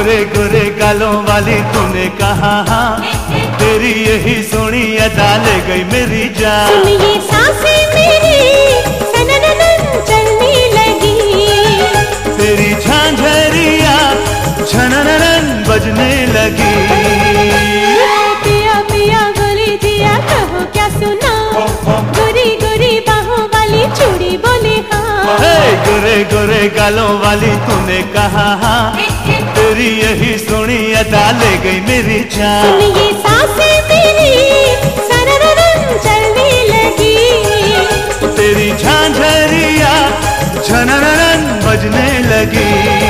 गोरे गोरे गालों वाली तूने कहा हाँ, तेरी यही सोनी अदा ले गई मेरी जान। सुन ये सांसें मेरी सनननन चलने लगी, तेरी झांझरिया झननन बजने लगी। पिया पिया गोली दिया कहो क्या सुना, गोरी गोरी बाहों वाली चूड़ी बोले हाँ। गोरे गोरे गालों वाली तूने कहा हाँ, तेरी यही सोनी अदा ले गई मेरी जान। सुन ये सांसें मेरी सनननन चलने लगी, तेरी झांझरिया झननन बजने लगी।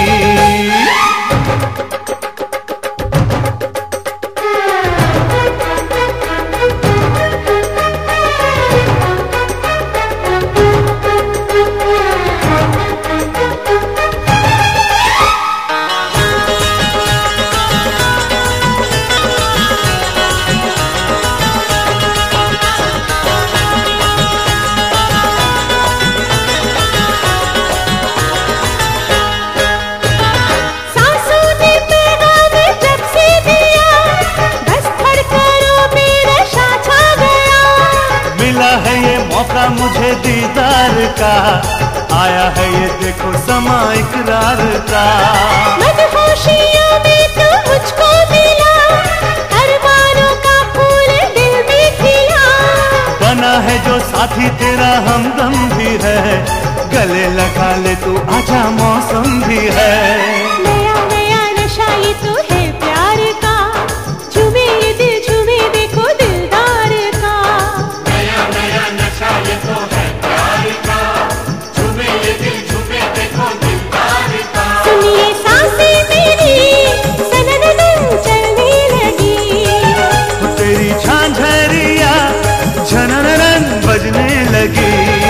मौका मुझे दीदार का, आया है ये देखो समा इकरार का। मदहोशियों में तू मुझको मिला, अरमानों का फूल दिल में खिला। बना है जो साथी तेरा हमदम भी है, गले लगा ले तू आजा मौसम भी है। नया नया नशा ये तो है प्यार का, झूमे ये दिल झूमे देखो दिलदार का। नया नया नशा ये तो है प्यार का, झूमे ये दिल झूमे देखो दिलदार का। सुनिए सांसें मेरी सनननन चलने लगी, तेरी झांझरिया झननन बजने लगी।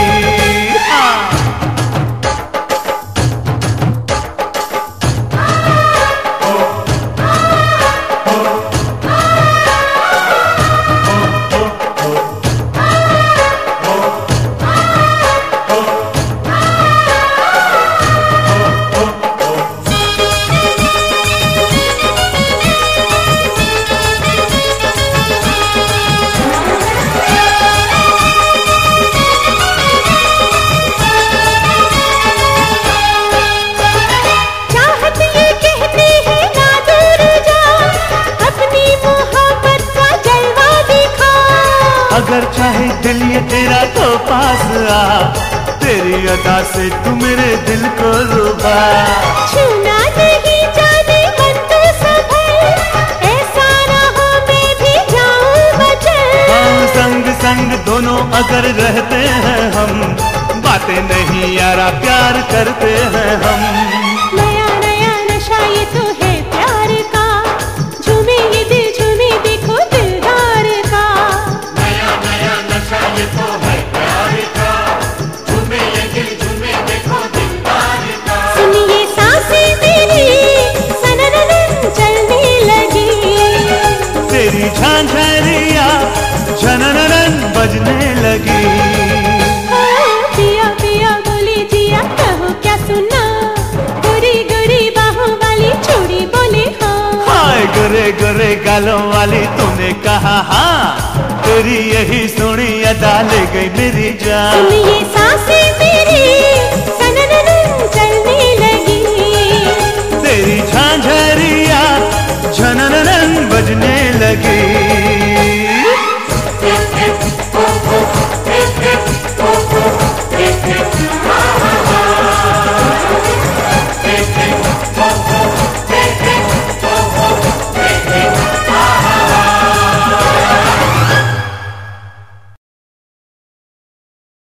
अगर चाहे दिल ये तेरा तो पास आ, तेरी अदा से तू मेरे दिल को लुभा। छूना नहीं जाने मन तो संभल, ऐसा ना हो मैं भी जाऊं बचल। हम संग संग दोनों अगर रहते हैं हम, बातें नहीं यारा प्यार करते हैं हम। नया नया नशा ये तो है प्यार का, झूमे ये दिल झूमे देखो दिलदार का। नया नया नशा ये तो है प्यार का, झूमे ये दिल झूमे देखो दिलदार का। सुनिए सांसें मेरी सनननन चलने लगी, तेरी झांझरिया झननन बजने लगी। पिया पिया बोली जिया कहो क्या सुना, गोरी गोरी बाहों वाली चूड़ी बोले हाँ। हाय गोरे गोरे गालों वाली तूने कहा हाँ, तेरी यही सोनी अदा ले गई मेरी जान। सुनिए सांसें मेरी